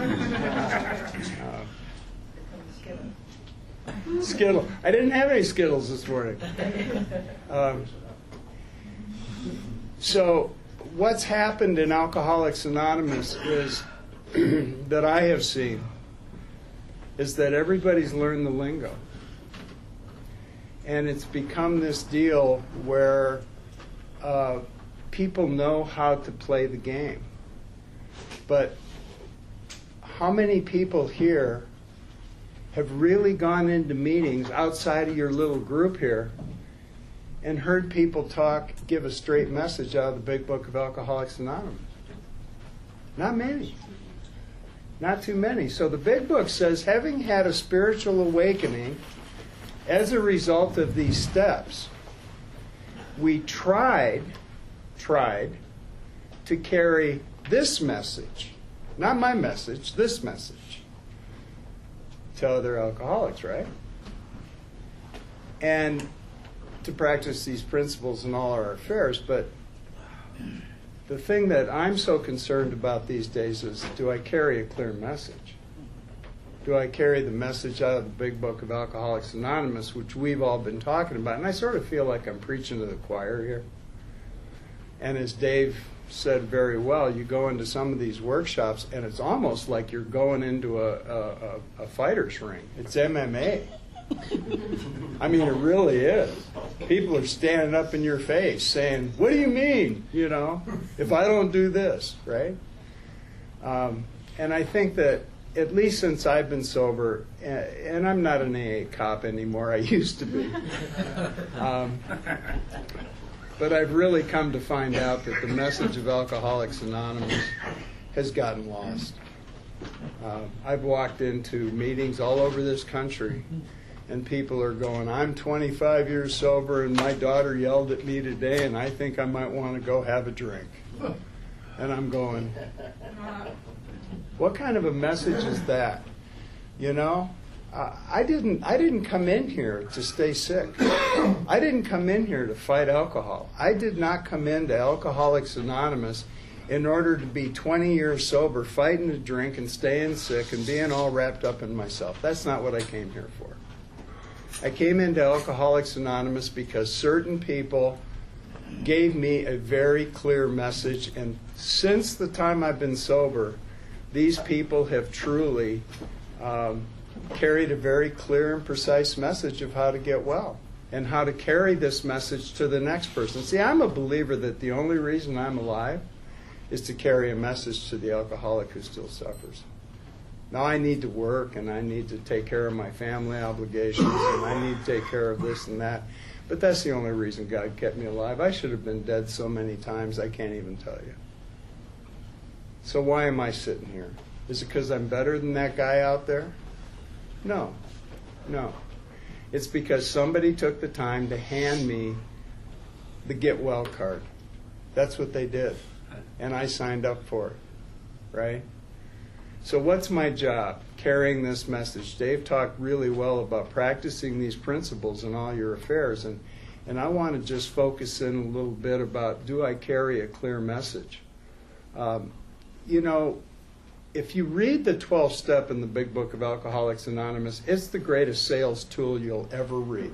uh, Skittle. I didn't have any Skittles this morning. Um, so what's happened in Alcoholics Anonymous is that I have seen is that everybody's learned the lingo. And it's become this deal where uh, people know how to play the game. But how many people here have really gone into meetings outside of your little group here and heard people talk, give a straight message out of the Big Book of Alcoholics Anonymous? Not many. Not too many. So the Big Book says, having had a spiritual awakening as a result of these steps, we tried, tried to carry this message, not my message, this message, to other alcoholics, right? And to practice these principles in all our affairs. But the thing that I'm so concerned about these days is, do I carry a clear message? Do I carry the message out of the Big Book of Alcoholics Anonymous, which we've all been talking about? And I sort of feel like I'm preaching to the choir here. And as Dave said very well, you go into some of these workshops and it's almost like you're going into a, a, a, a fighter's ring. It's M M A. I mean, it really is. People are standing up in your face saying, what do you mean, you know, if I don't do this, right? Um, and I think that at least since I've been sober, and I'm not an A A cop anymore, I used to be. Um, But I've really come to find out that the message of Alcoholics Anonymous has gotten lost. Uh, I've walked into meetings all over this country, and people are going, I'm twenty-five years sober, and my daughter yelled at me today, and I think I might want to go have a drink. And I'm going, what kind of a message is that? You know? Uh, I didn't I didn't come in here to stay sick. I didn't come in here to fight alcohol. I did not come into Alcoholics Anonymous in order to be twenty years sober, fighting to drink and staying sick and being all wrapped up in myself. That's not what I came here for. I came into Alcoholics Anonymous because certain people gave me a very clear message, and since the time I've been sober, these people have truly um, carried a very clear and precise message of how to get well and how to carry this message to the next person. See, I'm a believer that the only reason I'm alive is to carry a message to the alcoholic who still suffers. Now I need to work, and I need to take care of my family obligations, and I need to take care of this and that. But that's the only reason God kept me alive. I should have been dead so many times I can't even tell you. So why am I sitting here? Is it because I'm better than that guy out there? No. No. It's because somebody took the time to hand me the get well card. That's what they did. And I signed up for it. Right? So what's my job? Carrying this message. Dave talked really well about practicing these principles in all your affairs, and, and I want to just focus in a little bit about, do I carry a clear message? Um, you know, if you read the twelfth step in the Big Book of Alcoholics Anonymous, it's the greatest sales tool you'll ever read.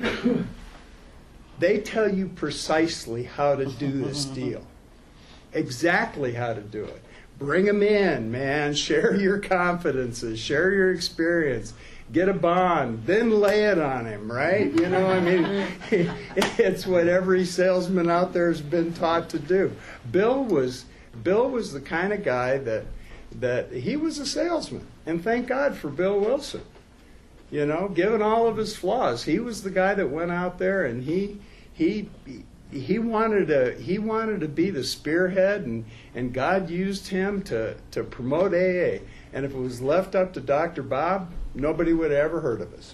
They tell you precisely how to do this deal. Exactly how to do it. Bring them in, man. Share your confidences. Share your experience. Get a bond. Then lay it on him, right? You know, I mean, it's what every salesman out there has been taught to do. Bill was Bill was the kind of guy that that he was a salesman. And thank God for Bill Wilson. You know, given all of his flaws, he was the guy that went out there and he he He wanted to he wanted to be the spearhead, and, and God used him to, to promote A A. And if it was left up to Doctor Bob, nobody would have ever heard of us.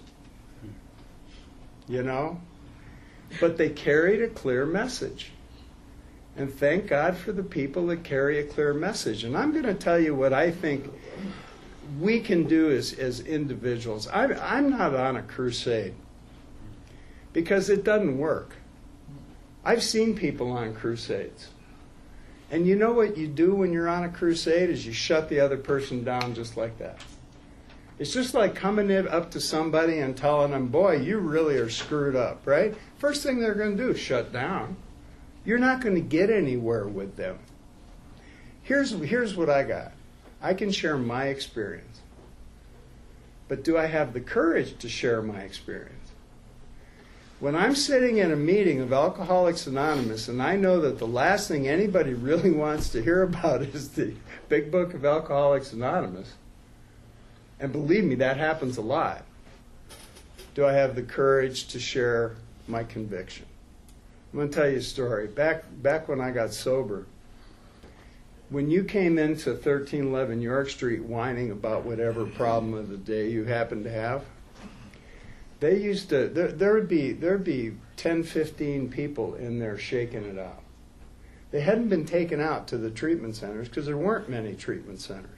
You know? But they carried a clear message. And thank God for the people that carry a clear message. And I'm going to tell you what I think we can do as, as individuals. I'm, I'm not on a crusade because it doesn't work. I've seen people on crusades. And you know what you do when you're on a crusade is you shut the other person down just like that. It's just like coming in up to somebody and telling them, boy, you really are screwed up, right? First thing they're going to do is shut down. You're not going to get anywhere with them. Here's, here's what I got. I can share my experience. But do I have the courage to share my experience? When I'm sitting in a meeting of Alcoholics Anonymous and I know that the last thing anybody really wants to hear about is the Big Book of Alcoholics Anonymous, and believe me, that happens a lot, do I have the courage to share my conviction? I'm going to tell you a story. Back, back when I got sober, when you came into thirteen eleven York Street whining about whatever problem of the day you happened to have, they used to, there, there would be there'd be ten, fifteen people in there shaking it out. They hadn't been taken out to the treatment centers because there weren't many treatment centers.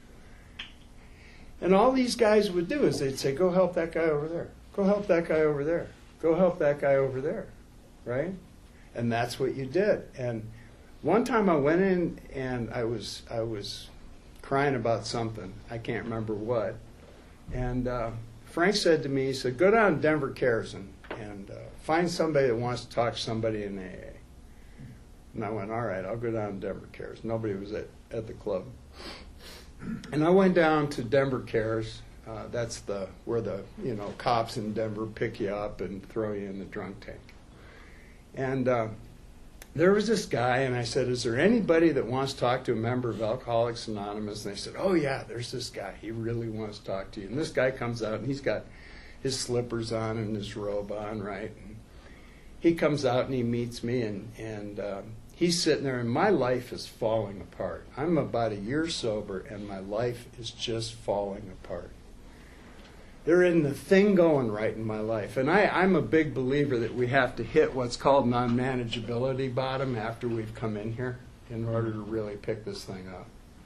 And all these guys would do is they'd say, go help that guy over there. Go help that guy over there. Go help that guy over there. Right? And that's what you did. And one time I went in and I was I was crying about something. I can't remember what. And uh, Frank said to me, he said, go down to Denver Cares and, and uh, find somebody that wants to talk to somebody in A A. And I went, all right, I'll go down to Denver Cares. Nobody was at, at the club. And I went down to Denver Cares. Uh, that's the where the you know cops in Denver pick you up and throw you in the drunk tank. And uh, there was this guy, and I said, is there anybody that wants to talk to a member of Alcoholics Anonymous? And they said, oh, yeah, there's this guy. He really wants to talk to you. And this guy comes out, and he's got his slippers on and his robe on, right? And he comes out, and he meets me, and, and uh, he's sitting there, and my life is falling apart. I'm about a year sober, and my life is just falling apart. There isn't a thing going right in my life. And I, I'm a big believer that we have to hit what's called non-manageability bottom after we've come in here in order to really pick this thing up.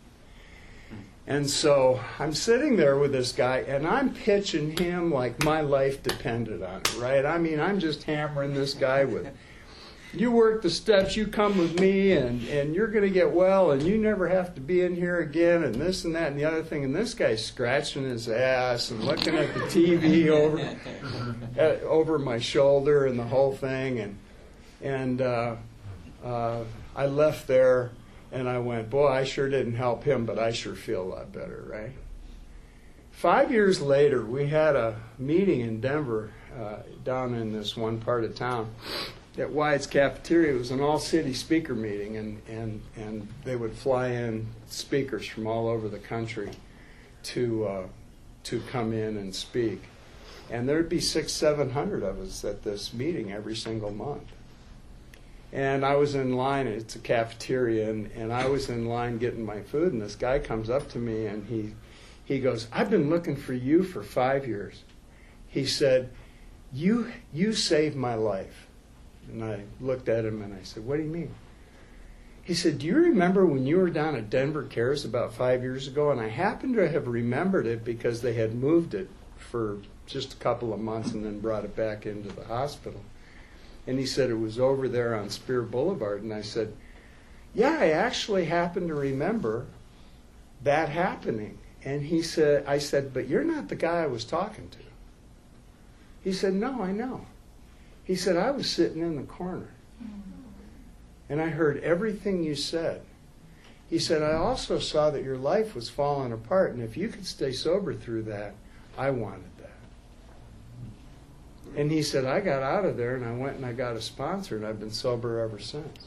And so I'm sitting there with this guy, and I'm pitching him like my life depended on it, right? I mean, I'm just hammering this guy with, you work the steps, you come with me, and, and you're going to get well, and you never have to be in here again, and this and that and the other thing. And this guy's scratching his ass and looking at the T V over at, over my shoulder and the whole thing. And, and uh, uh, I left there. And I went, boy, I sure didn't help him, but I sure feel a lot better, right? Five years later, we had a meeting in Denver, uh, down in this one part of town, at Wyatt's Cafeteria. It was an all-city speaker meeting, and, and, and they would fly in speakers from all over the country to uh, to come in and speak. And there'd be six, seven hundred of us at this meeting every single month. And I was in line, it's a cafeteria, and, and I was in line getting my food, and this guy comes up to me, and he he goes, I've been looking for you for five years. He said, you you saved my life. And I looked at him, and I said, what do you mean? He said, do you remember when you were down at Denver Cares about five years ago? And I happened to have remembered it because they had moved it for just a couple of months and then brought it back into the hospital. And he said it was over there on Spear Boulevard. And I said, yeah, I actually happen to remember that happening. And he said, I said, but you're not the guy I was talking to. He said, no, I know. He said, I was sitting in the corner. And I heard everything you said. He said, I also saw that your life was falling apart. And if you could stay sober through that, I wanted that. And he said, I got out of there and I went and I got a sponsor, and I've been sober ever since.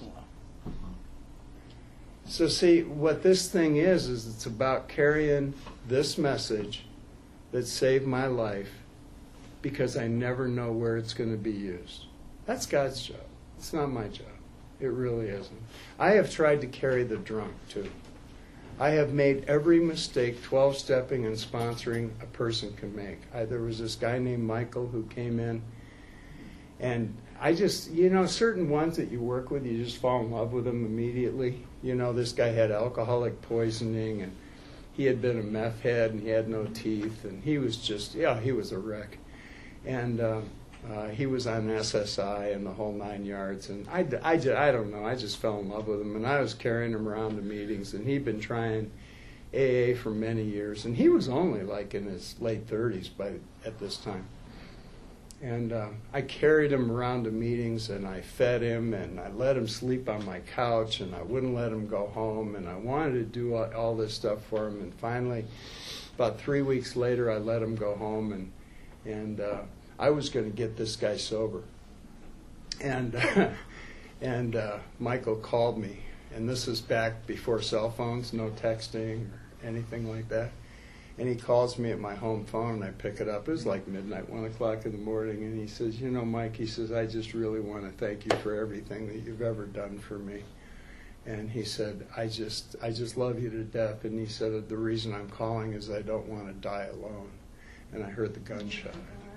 So see, what this thing is, is it's about carrying this message that saved my life because I never know where it's going to be used. That's God's job. It's not my job. It really isn't. I have tried to carry the drunk, too. I have made every mistake twelve-stepping and sponsoring a person can make. I, there was this guy named Michael who came in, and I just, you know, certain ones that you work with, you just fall in love with them immediately. You know, this guy had alcoholic poisoning, and he had been a meth head, and he had no teeth, and he was just, yeah, he was a wreck. And uh, uh, he was on S S I and the whole nine yards. And I, I, I don't know, I just fell in love with him. And I was carrying him around to meetings. And he'd been trying A A for many years. And he was only like in his late thirties by at this time. And uh, I carried him around to meetings, and I fed him, and I let him sleep on my couch, and I wouldn't let him go home. And I wanted to do all, all this stuff for him. And finally, about three weeks later, I let him go home, and and uh, I was going to get this guy sober. And uh, and uh, Michael called me, and this is back before cell phones, no texting or anything like that. And he calls me at my home phone, and I pick it up. It was like midnight, one o'clock in the morning, and he says, you know, Mike, he says, I just really want to thank you for everything that you've ever done for me. And he said, I just I just love you to death. And he said, the reason I'm calling is I don't want to die alone. And I heard the gunshot.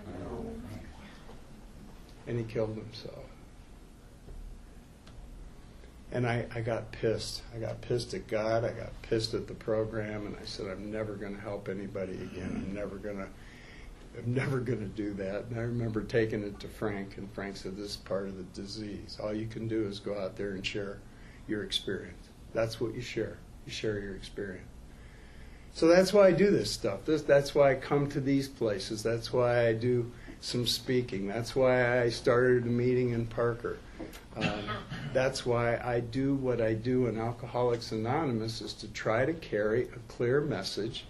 And he killed himself. And I, I got pissed. I got pissed at God. I got pissed at the program. And I said, I'm never going to help anybody again. I'm never going to I'm never going to do that. And I remember taking it to Frank. And Frank said, this is part of the disease. All you can do is go out there and share your experience. That's what you share. You share your experience. So that's why I do this stuff. This, that's why I come to these places. That's why I do some speaking. That's why I started a meeting in Parker. Um, that's why I do what I do in Alcoholics Anonymous, is to try to carry a clear message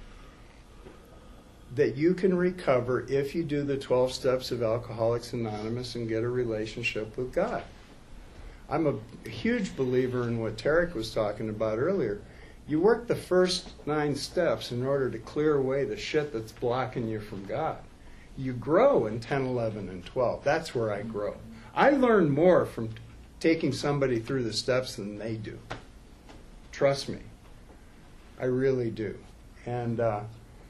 that you can recover if you do the twelve steps of Alcoholics Anonymous and get a relationship with God. I'm a huge believer in what Tarek was talking about earlier. You work the first nine steps in order to clear away the shit that's blocking you from God. You grow in ten, eleven, and twelve. That's where I grow. I learn more from taking somebody through the steps than they do. Trust me. I really do. And uh,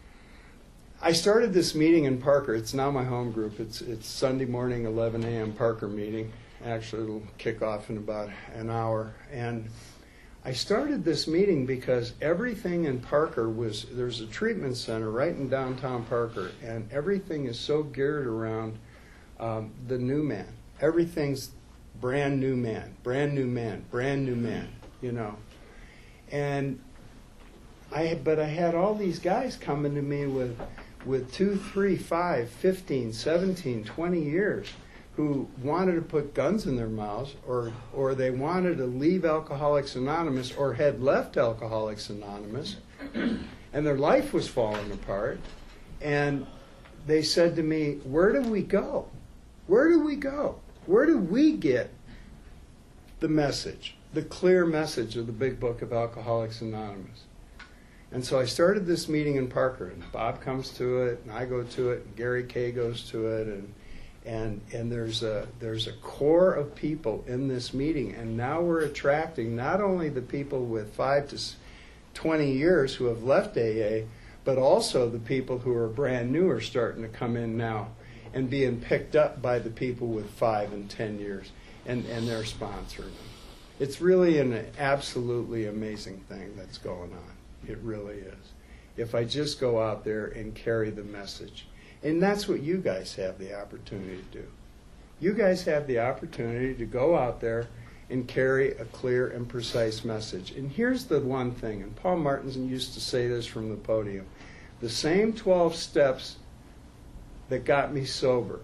I started this meeting in Parker. It's now my home group. It's it's Sunday morning, eleven a.m. Parker meeting. Actually, it'll kick off in about an hour. And I started this meeting because everything in Parker was, there's a treatment center right in downtown Parker, and everything is so geared around um, the new man. Everything's brand new man, brand new man, brand new man, you know. And I, but I had all these guys coming to me with, with two, three, five, fifteen, seventeen, twenty years who wanted to put guns in their mouths, or or they wanted to leave Alcoholics Anonymous, or had left Alcoholics Anonymous, and their life was falling apart. And they said to me, where do we go? Where do we go? Where do we get the message, the clear message of the Big Book of Alcoholics Anonymous? And so I started this meeting in Parker, and Bob comes to it, and I go to it, and Gary Kay goes to it, and And and there's a there's a core of people in this meeting, and now we're attracting not only the people with five to twenty years who have left A A, but also the people who are brand new are starting to come in now, and being picked up by the people with five and ten years, and and they're sponsoring them. It's really an absolutely amazing thing that's going on. It really is. If I just go out there and carry the message. And that's what you guys have the opportunity to do. You guys have the opportunity to go out there and carry a clear and precise message. And here's the one thing, and Paul Martinson used to say this from the podium, the same twelve steps that got me sober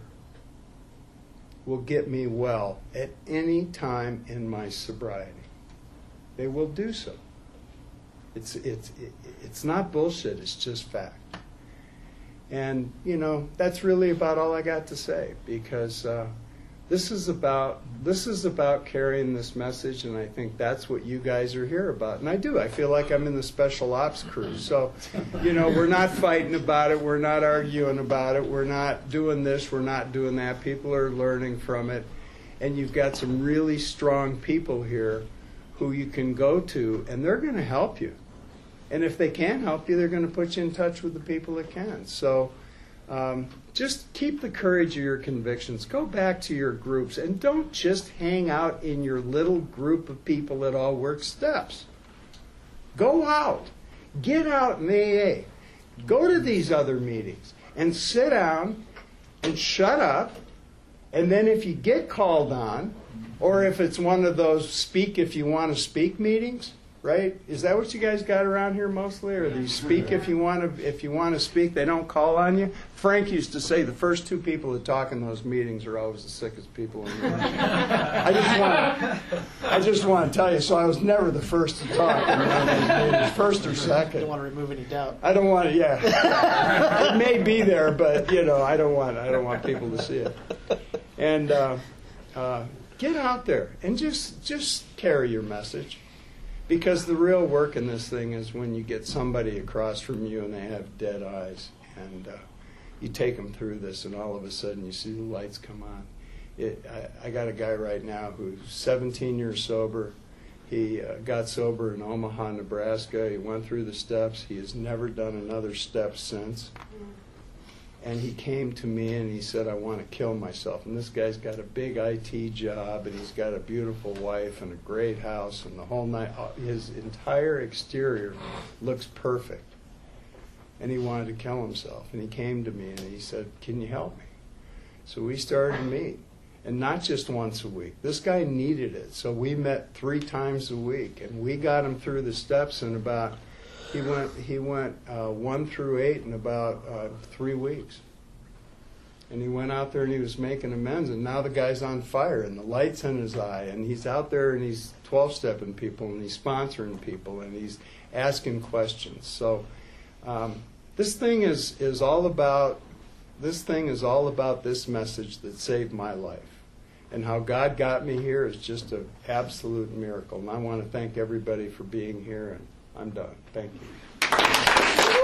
will get me well at any time in my sobriety. They will do so. It's, it's, it's not bullshit, it's just fact. And, you know, that's really about all I got to say, because uh, this is about this is about carrying this message, and I think that's what you guys are here about. And I do. I feel like I'm in the special ops crew. So, you know, we're not fighting about it. We're not arguing about it. We're not doing this. We're not doing that. People are learning from it. And you've got some really strong people here who you can go to, and they're going to help you. And if they can't help you, they're going to put you in touch with the people that can. So um, just keep the courage of your convictions. Go back to your groups, and don't just hang out in your little group of people that all work steps. Go out. Get out in A A. Go to these other meetings and sit down and shut up. And then if you get called on, or if it's one of those speak if you want to speak meetings, right? Is that what you guys got around here mostly? Or do you speak if you want to if you want to speak, they don't call on you? Frank used to say the first two people that talk in those meetings are always the sickest people in the room. I just want to I just want to tell you, so I was never the first to talk in one of those meetings, first or second. I don't want to remove any doubt. I don't want to, yeah. It may be there, but you know, I don't want I don't want people to see it. And uh, uh, get out there and just just carry your message. Because the real work in this thing is when you get somebody across from you and they have dead eyes, and uh, you take them through this, and all of a sudden you see the lights come on. It, I, I got a guy right now who's seventeen years sober. He uh, got sober in Omaha, Nebraska. He went through the steps. He has never done another step since. And he came to me and he said, I want to kill myself. And this guy's got a big I T job, and he's got a beautiful wife and a great house, and the whole night, his entire exterior looks perfect. And he wanted to kill himself. And he came to me and he said, can you help me? So we started to meet. And not just once a week. This guy needed it. So we met three times a week. And we got him through the steps in about... He went. He went uh, one through eight in about uh, three weeks, and he went out there and he was making amends. And now the guy's on fire, and the light's in his eye, and he's out there and he's twelve-stepping people, and he's sponsoring people, and he's asking questions. So um, this thing is is all about. This thing is all about this message that saved my life, and how God got me here is just an absolute miracle. And I want to thank everybody for being here. And I'm done. Thank you.